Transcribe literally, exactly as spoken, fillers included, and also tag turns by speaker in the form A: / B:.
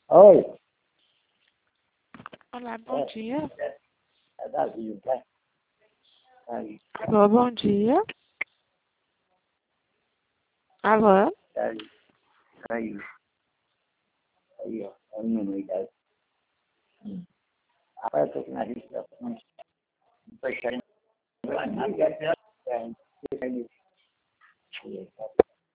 A: Oi.
B: Olá, bom dia.
A: É Davi, tá? Aí,
B: Alô, bom dia. Alô?
A: aí, aí. Aí, ó. É o número aí. Agora eu tô aqui na lista. Não tô querendo. Não tô querendo.